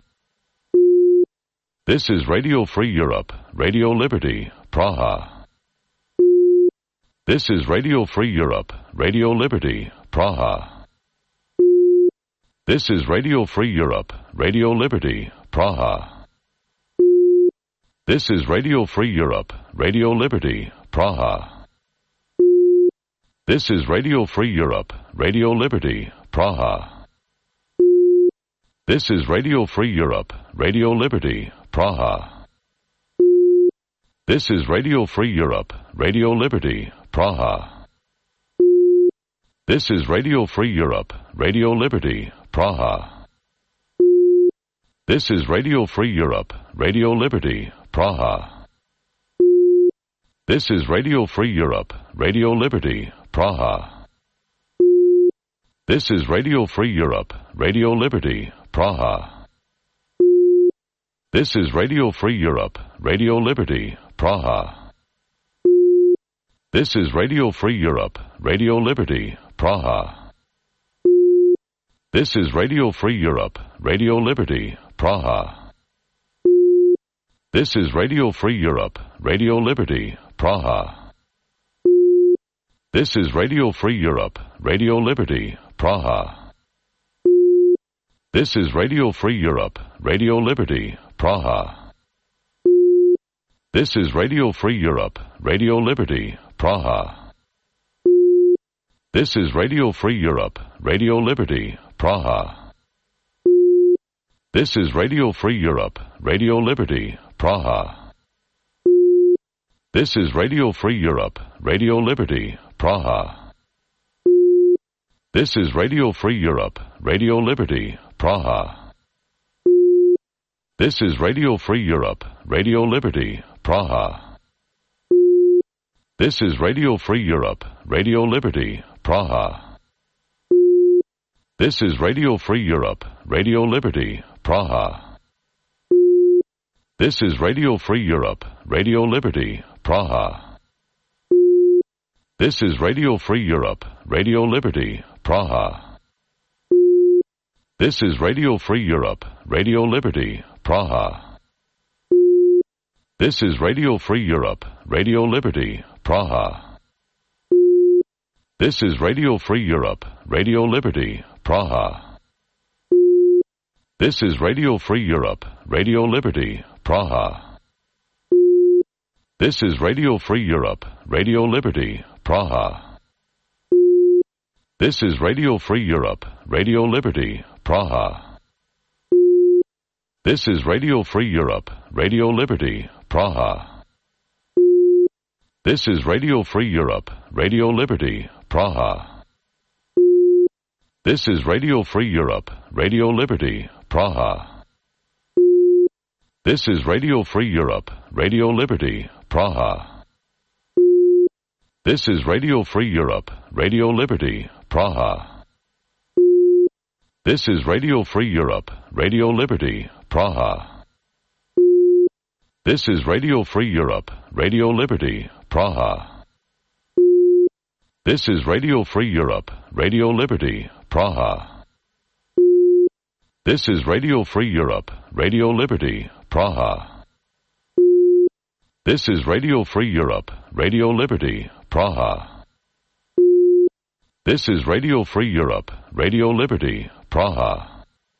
This is Radio Free Europe, Radio Liberty, Praha. This is Radio Free Europe, Radio Liberty, Praha. This is Radio Free Europe, Radio Liberty, Praha. This is Radio Free Europe, Radio Liberty, Praha. This is Radio Free Europe, Radio Liberty, Praha. This is Radio Free Europe, Radio Liberty, Praha. This is Radio Free Europe, Radio Liberty, Praha. This is Radio Free Europe, Radio Liberty, Praha. This is Radio Free Europe, Radio Liberty, Praha. This is Radio Free Europe, Radio Liberty, Praha. This is Radio Free Europe, Radio Liberty, Praha. This is Radio Free Europe, Radio Liberty, Praha. This is Radio Free Europe, Radio Liberty, Praha. This is Radio Free Europe, Radio Liberty, Praha. This is Radio Free Europe, Radio Liberty, Praha. This is Radio Free Europe, Radio Liberty, Praha. This is Radio Free Europe, Radio Liberty, Praha. This is Radio Free Europe, Radio Liberty, Praha. This is Radio Free Europe, Radio Liberty, Praha. This is Radio Free Europe, Radio Liberty, Praha. This is Radio Free Europe, Radio Liberty, Praha. This is Radio Free Europe, Radio Liberty, Praha. This is Radio Free Europe, Radio Liberty, Praha. This is Radio Free Europe, Radio Liberty, Praha. This is Radio Free Europe, Radio Liberty, Praha. This is Radio Free Europe, Radio Liberty, Praha. This is Radio Free Europe, Radio Liberty, Praha. This is Radio Free Europe, Radio Liberty, Praha. This is Radio Free Europe, Radio Liberty, Praha. This is Radio Free Europe, Radio Liberty, Praha. This is Radio Free Europe, Radio Liberty, Praha. This is Radio Free Europe, Radio Liberty, Praha. This is Radio Free Europe, Radio Liberty, Praha. This is Radio Free Europe, Radio Liberty, Praha. This is Radio Free Europe, Radio Liberty, Praha. This is Radio Free Europe, Radio Liberty, Praha. This is Radio Free Europe, Radio Liberty, Praha. This is Radio Free Europe, Radio Liberty, Praha. This is Radio Free Europe, Radio Liberty, Praha. This is Radio Free Europe, Radio Liberty, Praha. This is Radio Free Europe, Radio Liberty, Praha. This is Radio Free Europe, Radio Liberty, Praha. This is Radio Free Europe, Radio Liberty, Praha. This is Radio Free Europe, Radio Liberty, Praha.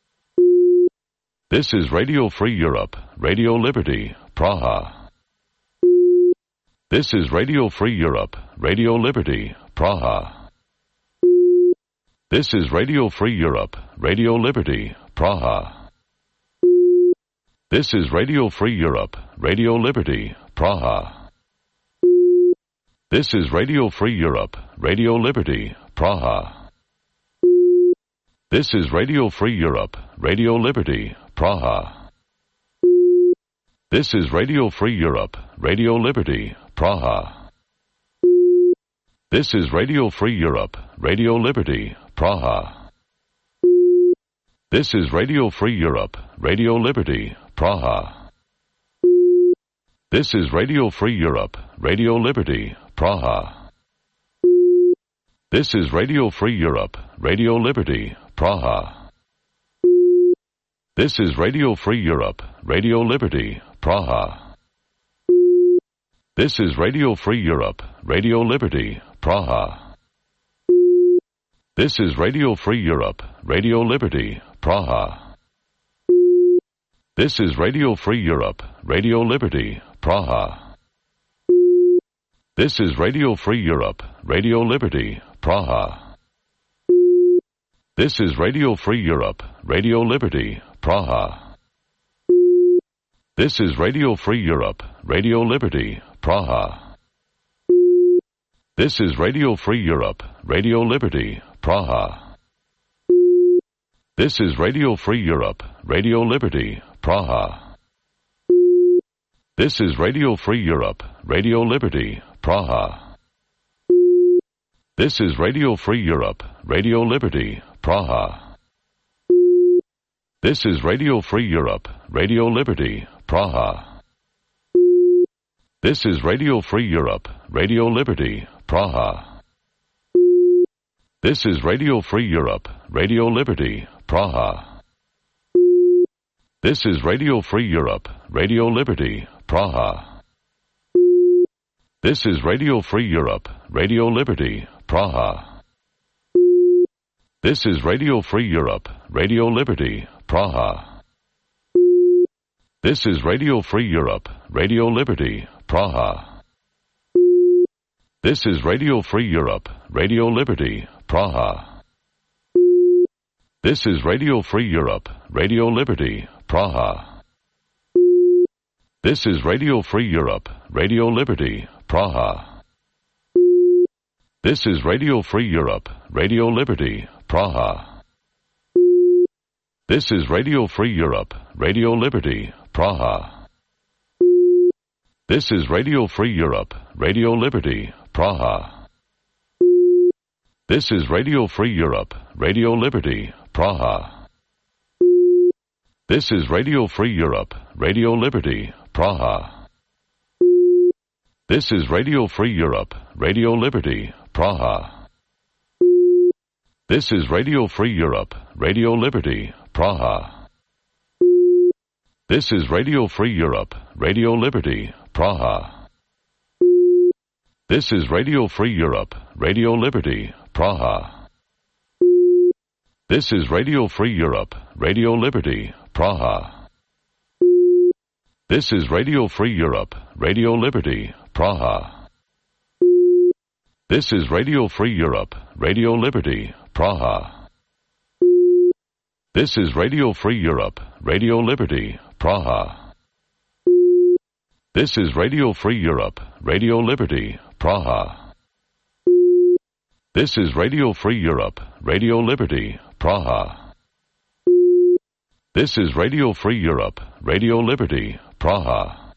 This is Radio Free Europe, Radio Liberty, Praha. This is Radio Free Europe, Radio Liberty, Praha. This is Radio Free Europe, Radio Liberty, Praha. This is Radio Free Europe, Radio Liberty, Praha. This is Radio Free Europe, Radio Liberty, Praha. This is Radio Free Europe, Radio Liberty, Praha. This is Radio Free Europe, Radio Liberty, Praha. This is Radio Free Europe, Radio Liberty, Praha. This is Radio Free Europe, Radio Liberty, Praha. This is Radio Free Europe, Radio Liberty, Praha. This is Radio Free Europe, Radio Liberty, Praha. This is Radio Free Europe, Radio Liberty, Praha. This is Radio Free Europe, Radio Liberty, Praha. This is Radio Free Europe, Radio Liberty, Praha. This is Radio Free Europe, Radio Liberty, Praha. This is Radio Free Europe, Radio Liberty, Praha. This is Radio Free Europe, Radio Liberty, Praha. This is Radio Free Europe, Radio Liberty, Praha. This is Radio Free Europe, Radio Liberty, Praha. This is Radio Free Europe, Radio Liberty, Praha. This is Radio Free Europe, Radio Liberty, Praha. This is Radio Free Europe, Radio Liberty, Praha. This is Radio Free Europe, Radio Liberty, Praha. This is Radio Free Europe, Radio Liberty, Praha. This is Radio Free Europe, Radio Liberty, Praha. This is Radio Free Europe, Radio Liberty, Praha. This is Radio Free Europe, Radio Liberty, Praha. This is Radio Free Europe, Radio Liberty, Praha. This is Radio Free Europe, Radio Liberty, Praha. This is Radio Free Europe, Radio Liberty, Praha. This is Radio Free Europe, Radio Liberty, Praha. This is Radio Free Europe, Radio Liberty, Praha. This is Radio Free Europe, Radio Liberty, Praha. This is Radio Free Europe, Radio Liberty, Praha. This is Radio Free Europe, Radio Liberty, Praha. This is Radio Free Europe, Radio Liberty, Praha. This is Radio Free Europe, Radio Liberty, Praha. This is Radio Free Europe, Radio Liberty, Praha. This is Radio Free Europe, Radio Liberty, Praha. This is Radio Free Europe, Radio Liberty, Praha. This is Radio Free Europe, Radio Liberty, Praha. This is Radio Free Europe, Radio Liberty, Praha. This is Radio Free Europe, Radio Liberty, Praha. This is Radio Free Europe, Radio Liberty, Praha. This is Radio Free Europe, Radio Liberty, Praha. This is Radio Free Europe, Radio Liberty, Praha. This is Radio Free Europe, Radio Liberty, Praha. This is Radio Free Europe, Radio Liberty, Praha.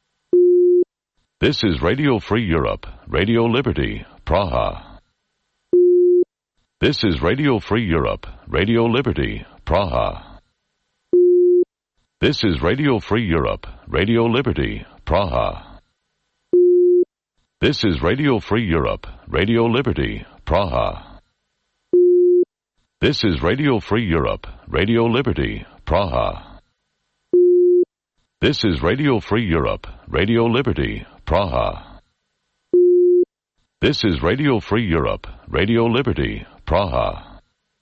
This is Radio Free Europe, Radio Liberty, Praha. This is Radio Free Europe, Radio Liberty, Praha. This is Radio Free Europe, Radio Liberty, Praha. This is Radio Free Europe, Radio Liberty, Praha. This is Radio Free Europe, Radio Liberty, Praha. This is Radio Free Europe, Radio Liberty, Praha. This is Radio Free Europe, Radio Liberty, Praha.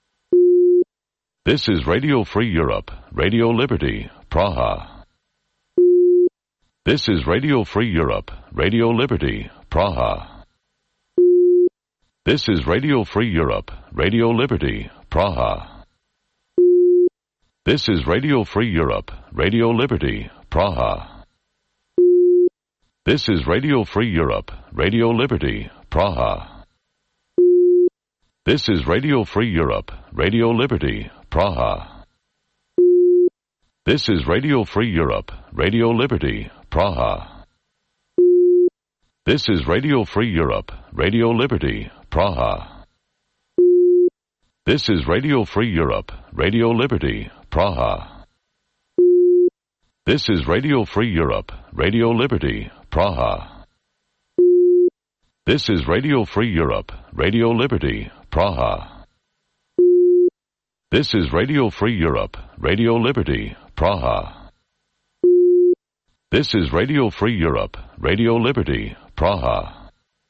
This is Radio Free Europe, Radio Liberty, Praha. This is Radio Free Europe, Radio Liberty, Praha. This is Radio Free Europe, Radio Liberty, Praha. This is Radio Free Europe, Radio Liberty, Praha. This is Radio Free Europe, Radio Liberty, Praha. This is Radio Free Europe, Radio Liberty, Praha. This is Radio Free Europe, Radio Liberty, Praha. This is Radio Free Europe, Radio Liberty, Praha. This is Radio Free Europe, Radio Liberty, Praha. This is Radio Free Europe, Radio Liberty, Praha. This is Radio Free Europe, Radio Liberty, Praha. This is Radio Free Europe, Radio Liberty, Praha. This is Radio Free Europe, Radio Liberty, Praha.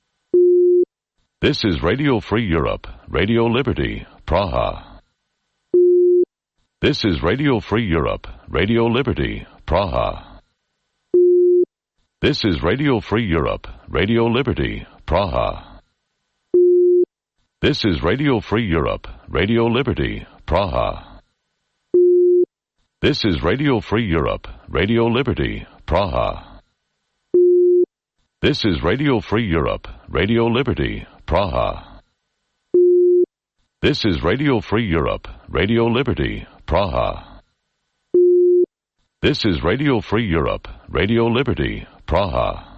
This is Radio Free Europe, Radio Liberty, Praha. This is Radio Free Europe, Radio Liberty, Praha. This is Radio Free Europe, Radio Liberty, Praha. This is Radio Free Europe, Radio Liberty, Praha. This is Radio Free Europe, Radio Liberty, Praha. This is Radio Free Europe, Radio Liberty, Praha. This is Radio Free Europe, Radio Liberty, Praha. This is Radio Free Europe, Radio Liberty, Praha.